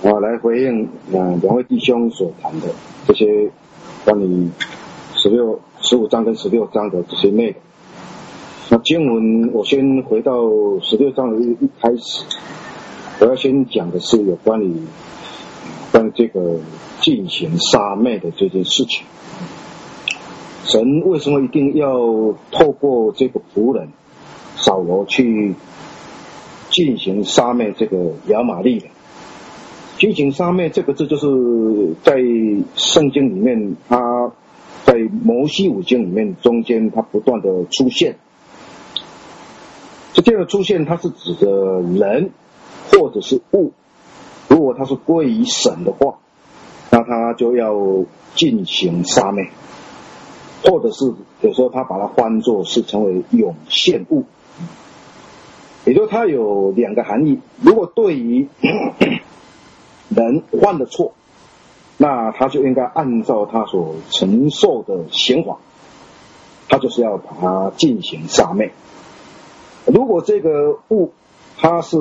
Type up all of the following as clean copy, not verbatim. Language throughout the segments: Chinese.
来回应两位弟兄所谈的这些关于15章跟16章的这些内容。那经文我先回到16章的一开始，我要先讲的是有关于这个进行杀妹的这件事情。神为什么一定要透过这个仆人扫罗去进行杀妹这个亚玛力人？进行杀妹这个字就是在圣经里面，它在摩西五经里面中间它不断的出现。这样的出现，它是指的人或者是物，如果它是归于神的话，那它就要进行杀妹，或者是有时候他把它翻作是成为涌现物，也就是它有两个含义。如果对于人犯了错，那他就应该按照他所承受的刑罚，他就是要把它进行杀妹。如果这个物它是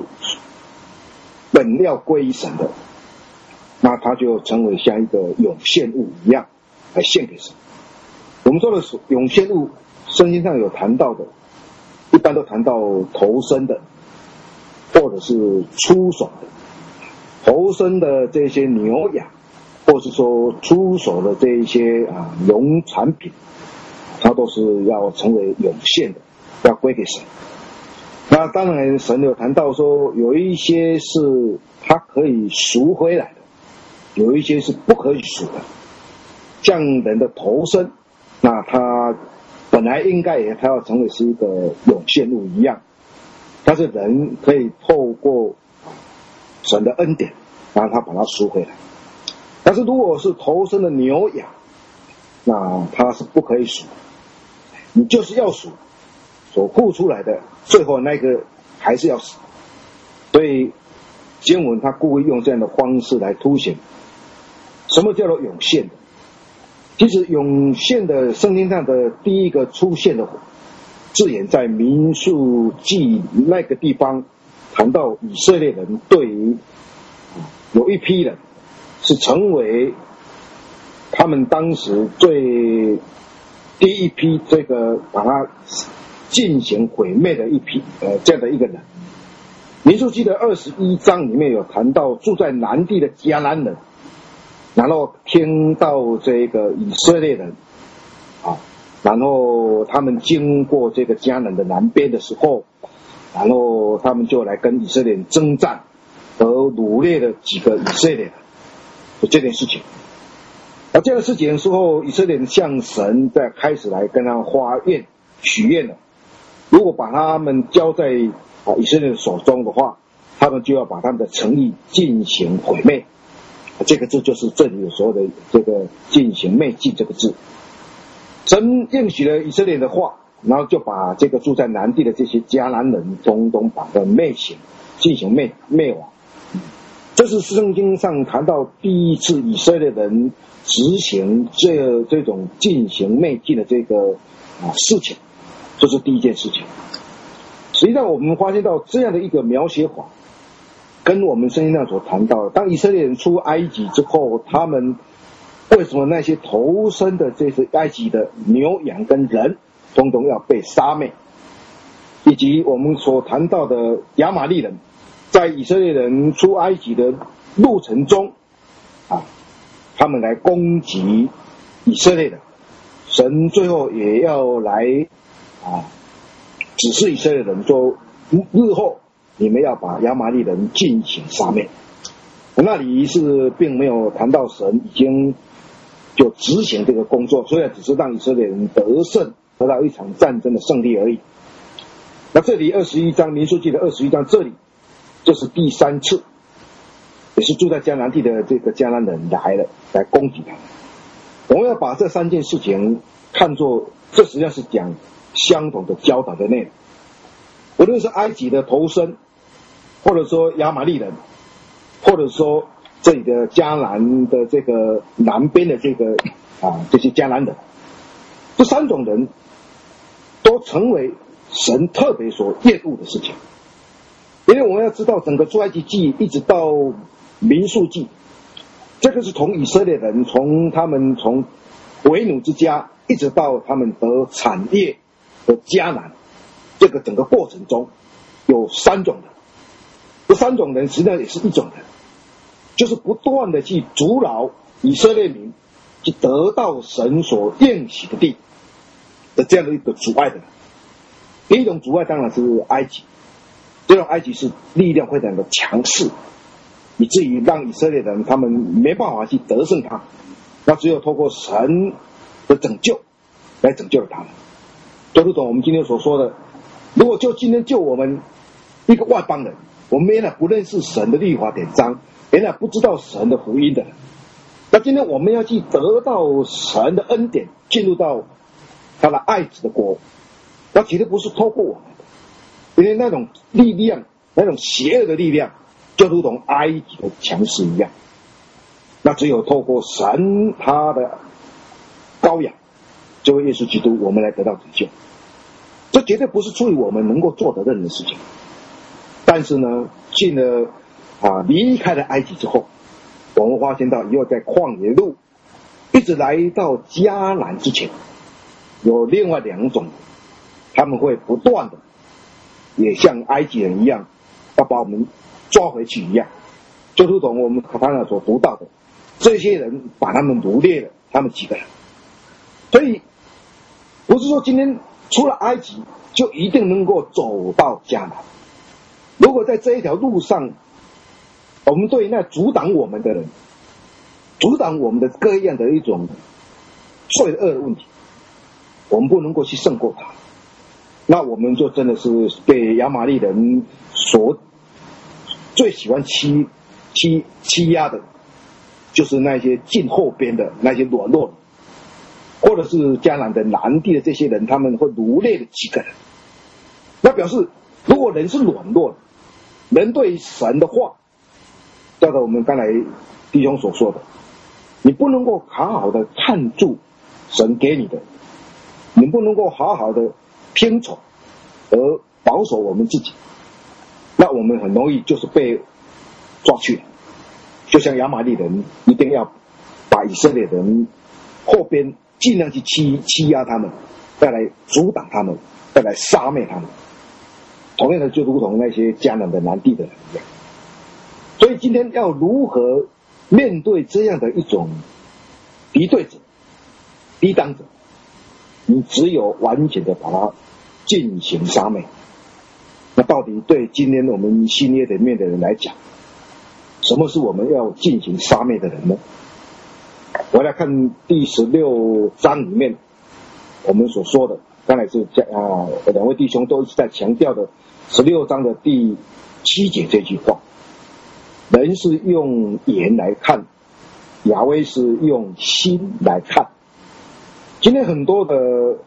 本料归于神的，那它就成为像一个涌现物一样来献给神。我们说的涌现物，圣经上有谈到的，一般都谈到头生的，或者是出手的。头生的这些牛羊，或是说出手的这一些农产品，它都是要成为涌现的，要归给神。那当然神有谈到说，有一些是它可以赎回来的，有一些是不可以赎的。像人的头生，那它本来应该它要成为是一个涌现物一样，但是人可以透过神的恩典，然后他把它赎回来。但是如果是头生的牛羊，那它是不可以赎，你就是要赎，所付出来的最后那个还是要死。所以经文他故意用这样的方式来凸显什么叫做涌现的。其实涌现的圣经上的第一个出现的字眼，在民数记那个地方谈到以色列人对于有一批人是成为他们当时第一批这个把它进行毁灭的一批这样的一个人。民数记的21章里面有谈到住在南地的迦南人，然后听到这个以色列人然后他们经过这个迦南的南边的时候，然后他们就来跟以色列人征战，而掳掠了几个以色列人，就这件事情。那这样的事情之后，以色列人向神再开始来跟他发愿许愿了，如果把他们交在以色列人手中的话，他们就要把他们的城邑进行毁灭。这个字就是这里有所谓的这个进行灭尽这个字。神应许了以色列的话，然后就把这个住在南地的这些迦南人统统把它灭尽，进行灭亡。这是圣经上谈到第一次以色列人执行这种进行灭尽的这个事情，这是第一件事情。实际上我们发现到这样的一个描写法，跟我们圣经上所谈到的，当以色列人出埃及之后，他们为什么那些头生的这些埃及的牛羊跟人统统要被杀灭，以及我们所谈到的亚玛力人在以色列人出埃及的路程中他们来攻击以色列人，神最后也要来指示以色列人说，日后你们要把亚玛力人进行杀灭。那里是并没有谈到神已经就执行这个工作，虽然只是让以色列人得胜，得到一场战争的胜利而已。那这里21章民数记的21章，这里这是第3次，也是住在迦南地的这个迦南人来了，来攻击他们。我们要把这3件事情看作，这实际上是讲相同的教导的内容。无论是埃及的头生，或者说亚玛力人，或者说这里的迦南的这个南边的这个这些迦南人，这3种人都成为神特别所厌恶的事情。因为我们要知道，整个出埃及记一直到民数记，这个是从以色列人从为奴之家一直到他们得产业的迦南，这个整个过程中有3种人，这3种人实际上也是一种人，就是不断的去阻挠以色列民去得到神所应许的地的这样的一个阻碍的人。第一种阻碍当然是埃及，这种埃及是力量非常的强势，以至于让以色列人他们没办法去得胜他，那只有透过神的拯救来拯救了他们。就如同我们今天所说的，如果就今天就我们一个外邦人，我们原来不认识神的律法典章，原来不知道神的福音的人，那今天我们要去得到神的恩典，进入到他的爱子的国，那绝对不是透过我们的，因为那种力量，那种邪恶的力量就如同埃及的强势一样，那只有透过神他的羔羊，这位耶稣基督，我们来得到拯救。这绝对不是出于我们能够做的任何事情。但是呢，进了离开了埃及之后，我们发现到以后在旷野路一直来到迦南之前，有另外2种，他们会不断的也像埃及人一样要把我们抓回去一样，就如同我们卡塔纳所读到的，这些人把他们掳掠了，他们几个人。所以不是说今天出了埃及就一定能够走到迦南，如果在这一条路上，我们对那阻挡我们的人，阻挡我们的各样的一种罪恶的问题，我们不能够去胜过他，那我们就真的是被亚玛力人所最喜欢欺压的，就是那些近后边的那些软弱的，或者是迦南的南地的这些人，他们会掳掠的几个人。那表示如果人是软弱的，人对神的话，照着我们刚才弟兄所说的，你不能够好好的看住神给你的，你不能够好好的偏宠而保守我们自己，那我们很容易就是被抓去了。就像亚玛力人一定要把以色列人后边尽量去欺压他们，再来阻挡他们，再来杀灭他们。同样的，就如同那些迦南的南地的人一样。所以今天要如何面对这样的一种敌对者、抵挡者，你只有完全的把它进行杀灭。那到底对今天我们新约里面的人来讲，什么是我们要进行杀灭的人呢？我来看第16章里面我们所说的，刚才是2位弟兄都一直在强调的16章的第7节这句话，人是用眼来看，亚威是用心来看。今天很多的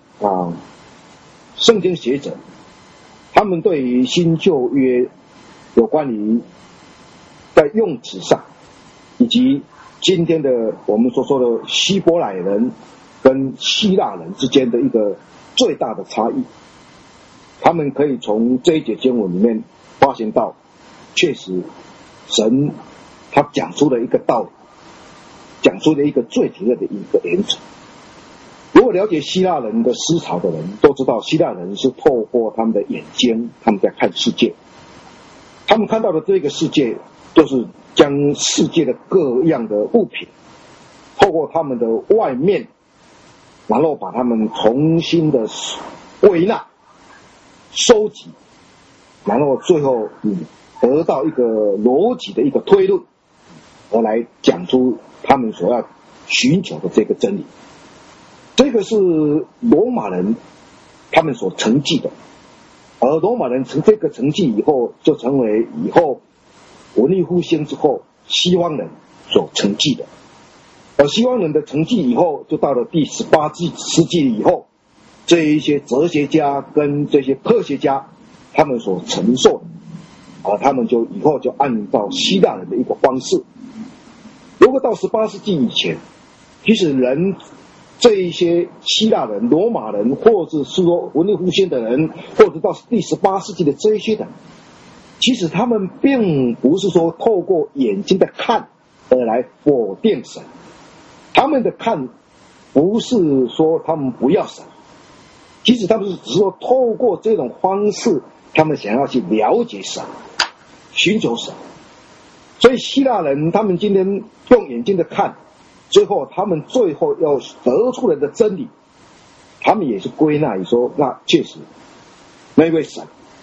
圣经学者，他们对于新旧约有关于在用词上，以及今天的我们所说的希伯来人跟希腊人之间的一个最大的差异，他们可以从这一节经文里面发现到，确实神他讲出了一个道理，讲出了一个最重要的一个原则。如果了解希腊人的思潮的人都知道，希腊人是透过他们的眼睛，他们在看世界，他们看到的这个世界就是将世界的各样的物品透过他们的外面，然后把他们重新的归纳收集，然后最后得到一个逻辑的一个推论，而来讲出他们所要寻求的这个真理。这个是罗马人他们所承继的，而罗马人成这个承继以后，就成为以后文艺复兴之后西方人所承继的。而西方人的承继以后，就到了第18世纪以后，这一些哲学家跟这些科学家他们所承受的，而他们就以后就按照希腊人的一个方式。如果到18世纪以前，其实人这一些希腊人、罗马人，或者是说文艺复兴的人，或者到第18世纪的这一些人， 其实他们并不是说透过眼睛的看而来否定神，他们的看不是说他们不要神，其实他们只是说透过这种方式，他们想要去了解神，寻求神。所以希腊人他们今天用眼睛的看，最后他们最后要得出来的真理，他们也是归纳于说，那确实那一位神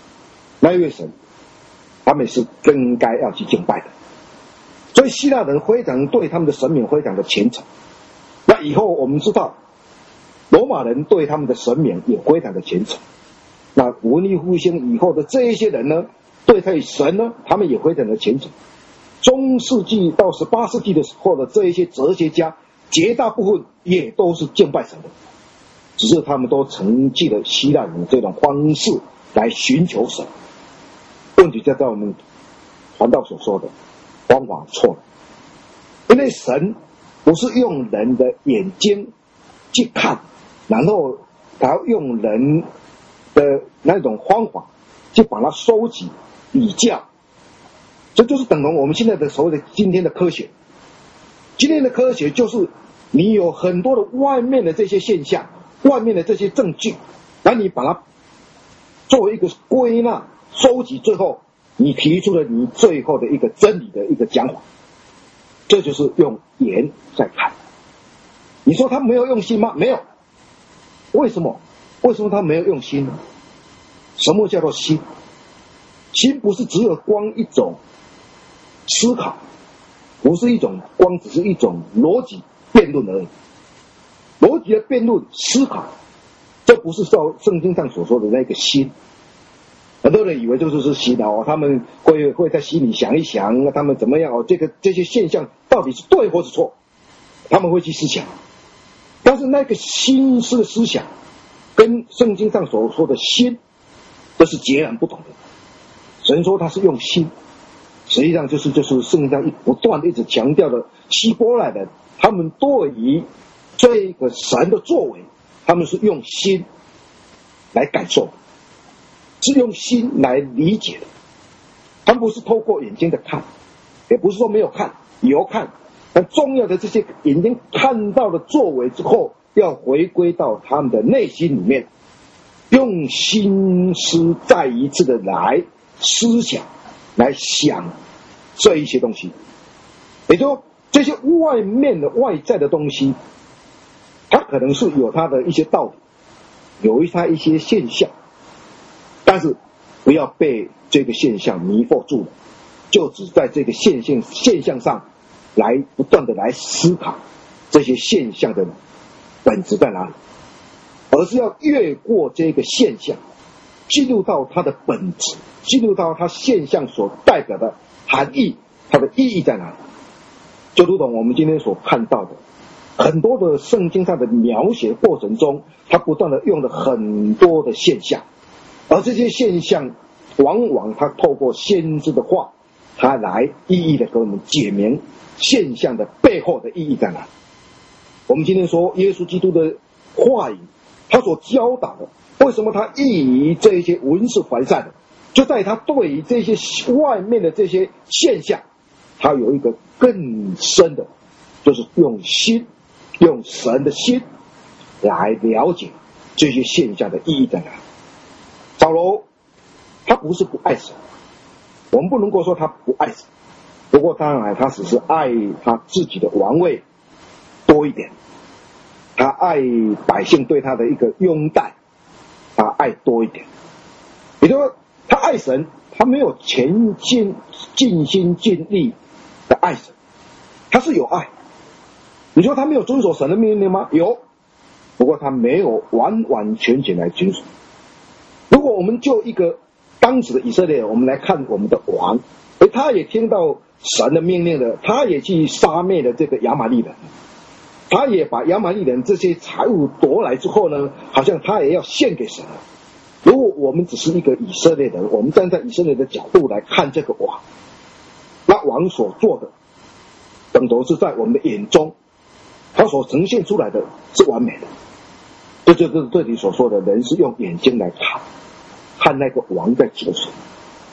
他们是更该要去敬拜的。所以希腊人非常对他们的神明非常的虔诚。那以后我们知道罗马人对他们的神明也非常的虔诚。那文艺复兴以后的这一些人呢，对他神呢，他们也非常的虔诚。中世纪到18世纪的时候的这一些哲学家，绝大部分也都是敬拜神的，只是他们都承继了希腊人这种方式来寻求神。问题就在我们传道所说的方法错了，因为神不是用人的眼睛去看，然后他用人的那种方法去把它收集比较，这就是等同我们现在的所谓的今天的科学。今天的科学就是你有很多的外面的这些现象，外面的这些证据，然后你把它作为一个归纳收集，最后你提出了你最后的一个真理的一个讲法，这就是用眼在看。你说他没有用心吗？没有。为什么他没有用心呢？什么叫做心？心不是只有光一种思考，不是一种光只是一种逻辑辩论而已。逻辑的辩论思考，这不是照圣经上所说的那个心。很多人以为就是心他们会在心里想一想，他们怎么样这些现象到底是对或是错，他们会去思想。但是那个心思的思想跟圣经上所说的心，这是截然不同的。神说他是用心，实际上就是圣经上不断的一直强调的希伯来人，他们对于这个神的作为，他们是用心来感受，是用心来理解的。他们不是透过眼睛的看，也不是说没有看，有看，但重要的这些眼睛看到的作为之后，要回归到他们的内心里面，用心思再一次的来思想，来想这一些东西。也就是说，这些外面的外在的东西，它可能是有它的一些道理，有它一些现象，但是不要被这个现象迷惑住了，就只在这个现象上来不断的来思考这些现象的本质在哪里，而是要越过这个现象，进入到它的本质，进入到它现象所代表的含义，它的意义在哪里。就如同我们今天所看到的很多的圣经上的描写过程中，它不断的用了很多的现象，而这些现象往往它透过先知的话，它来一一的给我们解明现象的背后的意义在哪里。我们今天说耶稣基督的话语，他所教导的，为什么他异于这些文士法利赛的，就在他对于这些外面的这些现象，他有一个更深的，就是用神的心来了解这些现象的意义在哪里。扫罗他不是不爱神，我们不能够说他不爱神，不过当然他只是爱他自己的王位多一点，他爱百姓对他的一个拥戴，他爱多一点。也就是说，他爱神，他没有尽心尽力的爱神，他是有爱。你说他没有遵守神的命令吗？有，不过他没有完完全全来遵守。如果我们就一个当时的以色列，我们来看我们的王，他也听到神的命令了，他也去杀灭了这个亚玛力人，他也把亚玛力人这些财物夺来之后呢，好像他也要献给神了。如果我们只是一个以色列人，我们站在以色列的角度来看这个王，那王所做的等同是在我们的眼中，他所呈现出来的是完美的。这就是这里所说的人是用眼睛来看那个王在做什么。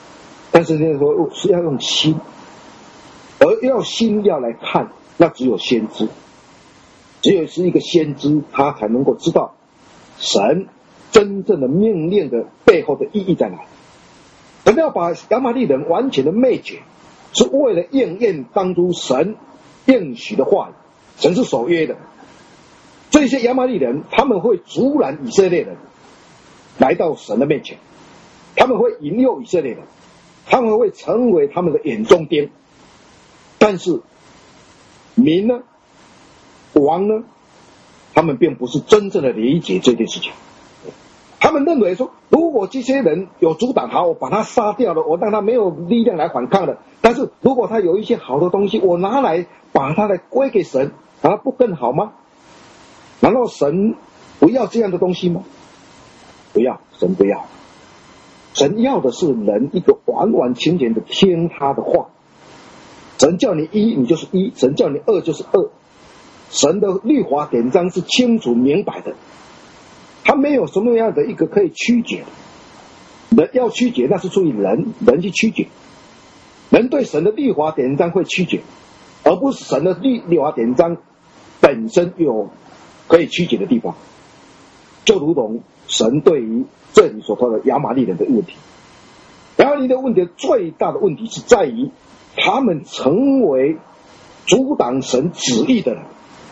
但是那时候是要用心，而要心要来看，那只有先知，只有是一个先知，他才能够知道神真正的命令的背后的意义在哪里。神要把亚玛力人完全的灭绝，是为了应验当初神应许的话语，神是守约的。这些亚玛力人他们会阻拦以色列人来到神的面前，他们会引诱以色列人，他们会成为他们的眼中钉。但是民呢，王呢，他们并不是真正的理解这件事情。他们认为说，如果这些人有阻挡，好，我把他杀掉了，我让他没有力量来反抗了。但是如果他有一些好的东西，我拿来把他来归给神，不更好吗？难道神不要这样的东西吗？不要，神不要。神要的是人一个完完全全的听他的话。神叫你一，你就是一；神叫你二，就是二。神的律法典章是清楚明白的，他没有什么样的一个可以曲解的。人要曲解，那是出于人去曲解。人对神的律法典章会曲解，而不是神的律法典章本身有可以曲解的地方。就如同神对于这里所说的亚玛力人的问题，亚玛力人的问题最大的问题是在于他们成为阻挡神旨意的人。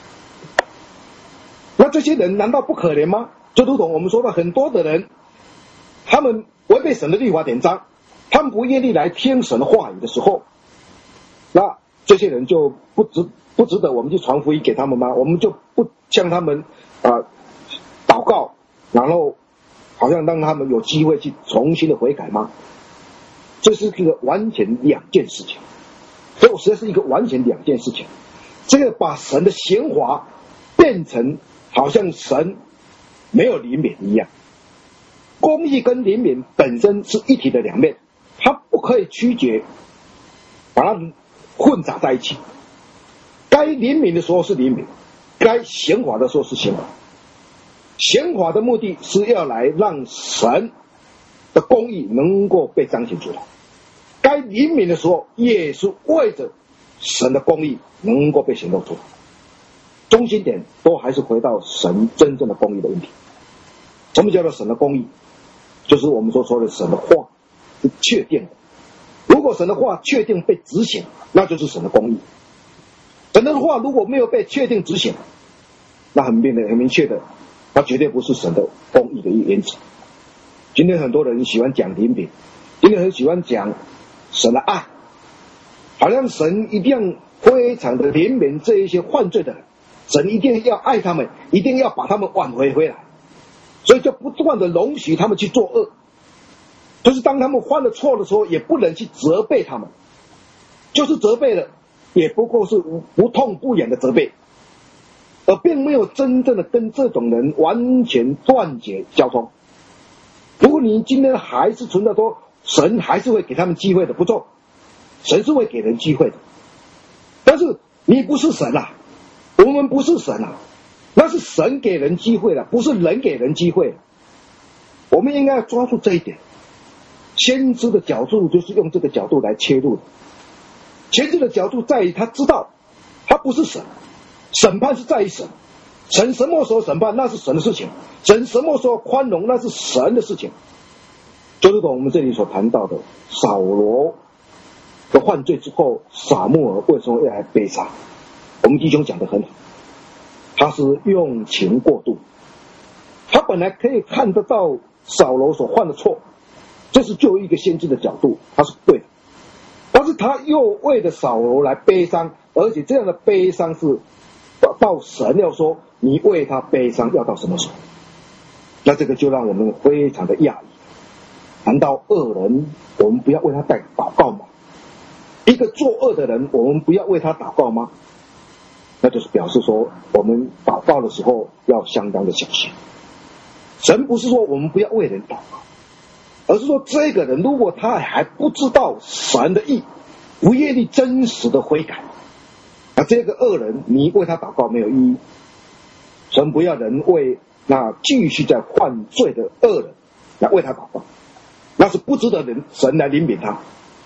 那这些人难道不可怜吗？就如同我们说的很多的人，他们违背神的律法典章，他们不愿意来听神的话语的时候，那这些人就不值得我们去传福音给他们吗？我们就不向他们祷告，然后好像让他们有机会去重新的悔改吗？这是一个完全两件事情，所以实在是一个完全两件事情。这个把神的刑罚变成好像神没有怜悯一样。公义跟怜悯本身是一体的两面，它不可以曲解，把它混杂在一起。该怜悯的时候是怜悯，该刑罚的时候是刑罚。刑罚的目的是要来让神的公义能够被彰显出来，该怜悯的时候也是为着神的公义能够被显露出来。中心点都还是回到神真正的公义的问题。什么叫做神的公义？就是我们所说的神的话是确定的。如果神的话确定被执行，那就是神的公义。神的话如果没有被确定执行，那很明确的，它绝对不是神的公义的原则。今天很多人喜欢讲怜悯，今天很喜欢讲神的爱，好像神一定要非常的怜悯这一些犯罪的人，神一定要爱他们，一定要把他们挽回来，所以就不断的容许他们去做恶。就是当他们犯了错的时候，也不能去责备他们，就是责备了，也不过是不痛不痒的责备，而并没有真正的跟这种人完全断绝交通。如果你今天还是存在说神还是会给他们机会的，不错，神是会给人机会的，但是你不是神啊，我们不是神啊，那是神给人机会了，不是人给人机会了。我们应该要抓住这一点。先知的角度就是用这个角度来切入的。先知的角度在于他知道他不是神，审判是在于神，神什么时候审判那是神的事情，神什么时候宽容那是神的事情。就如同我们这里所谈到的扫罗的犯罪之后，撒母耳为什么要来悲伤？我们弟兄讲得很好，他是用情过度，他本来可以看得到扫罗所犯的错，这是就一个先知的角度，他是对的，但是他又为了扫罗来悲伤，而且这样的悲伤是到神要说你为他悲伤要到什么时候？那这个就让我们非常的讶异。难道恶人我们不要为他祷告吗？一个作恶的人我们不要为他祷告吗？那就是表示说我们祷告的时候要相当的小心。神不是说我们不要为人祷告，而是说这个人如果他还不知道神的意，不愿意真实的悔改，那这个恶人你为他祷告没有意义。神不要人为那继续在犯罪的恶人来为他祷告，那是不值得人神来怜悯他。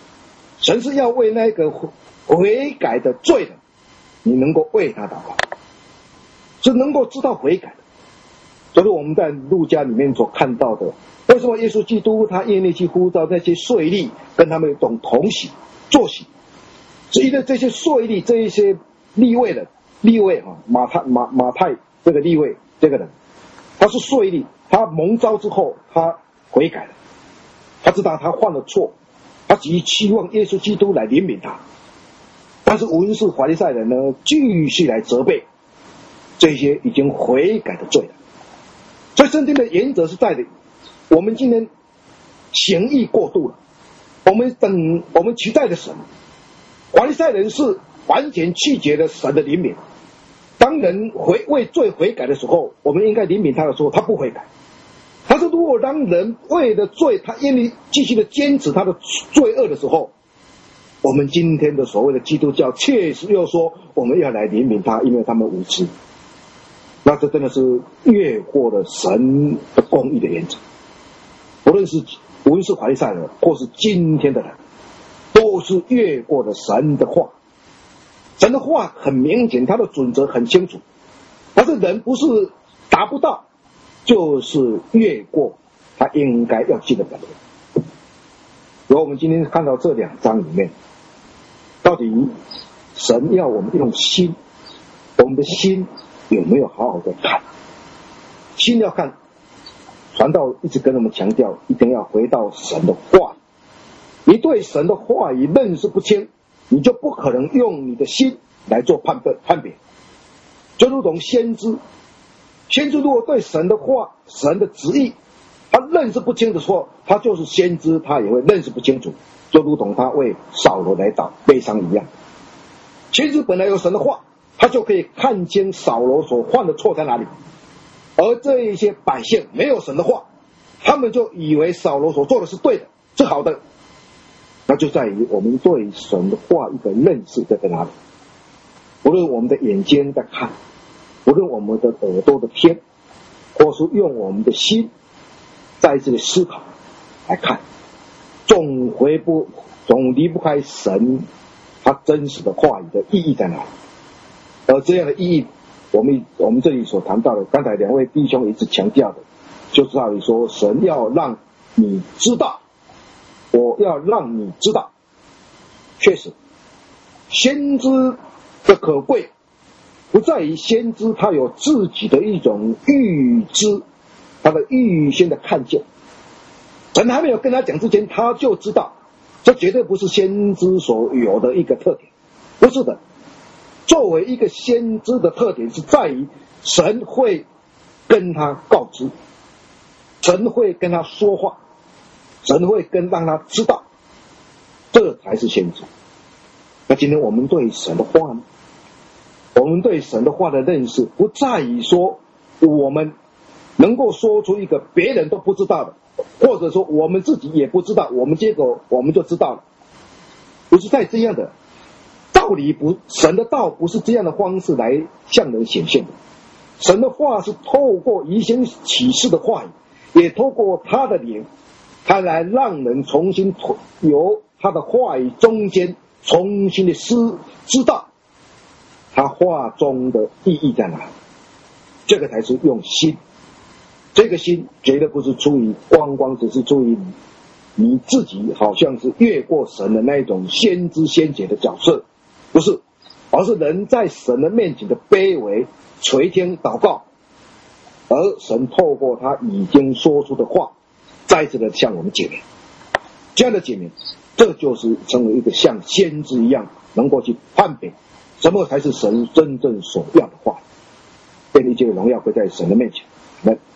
神是要为那个悔改的罪的，你能够为他祷告，是能够知道悔改的。就是我们在路加里面所看到的，为什么耶稣基督他愿意去呼召那些税吏跟他们同席坐席，是因为这些税吏，这一些利未啊，马太这个利未这个人，他是税吏，他蒙召之后他悔改了，他知道他犯了错，他只期望耶稣基督来怜悯他。但是文士法利赛人呢，继续来责备这些已经悔改的罪人。所以圣经的原则是在的，我们今天行义过度了，我们期待的神，法利赛人是完全拒绝了神的怜悯。当人为罪悔改的时候，我们应该怜悯他的时候，他不悔改。但是如果当人为了罪，他愿意继续的坚持他的罪恶的时候，我们今天的所谓的基督教确实又说我们要来怜悯他，因为他们无知。那这真的是越过了神的公义的原则。无论是文士法利赛人或是今天的人，都是越过了神的话。神的话很明显，他的准则很清楚，但是人不是达不到，就是越过他应该要记的本分。而我们今天看到这2章里面，到底神要我们用心，我们的心有没有好好的看？心要看，传道一直跟我们强调，一定要回到神的话语。你对神的话语认识不清，你就不可能用你的心来做判别。就如同先知如果对神的话、神的旨意他认识不清的时候，他就是先知，他也会认识不清楚，就如同他为扫罗来悲伤一样。先知本来有神的话，他就可以看清扫罗所犯的错在哪里，而这一些百姓没有神的话，他们就以为扫罗所做的是对的，是好的。那就在于我们对神的话一个认识在哪里。无论我们的眼睛在看，无论我们的耳朵的听，或是用我们的心在这里思考来看，总离不开神他真实的话语的意义在哪里。而这样的意义，我们这里所谈到的，刚才2位弟兄一直强调的，就是在于说神要让你知道，我要让你知道。确实先知的可贵不在于先知他有自己的一种预知，他的预先的看见，神还没有跟他讲之前他就知道，这绝对不是先知所有的一个特点，不是的。作为一个先知的特点是在于神会跟他告知，神会跟他说话，神会让他知道，这才是先知。那今天我们对神的话呢？我们对神的话的认识不在于说我们能够说出一个别人都不知道的，或者说我们自己也不知道，结果我们就知道了，不是在这样的道理，神的道不是这样的方式来向人显现的。神的话是透过以前启示的话语，也透过他的灵，他来让人重新由他的话语中间重新的知道他话中的意义在哪里。这个才是用心，这个心绝对不是出于只是出于你自己好像是越过神的那种先知先觉的角色，不是，而是人在神的面前的卑微垂听祷告，而神透过他已经说出的话再次的向我们解明。这样的解明，这就是成为一个像先知一样能够去判别什么才是神真正所要的话，愿一切荣耀归在神的面前。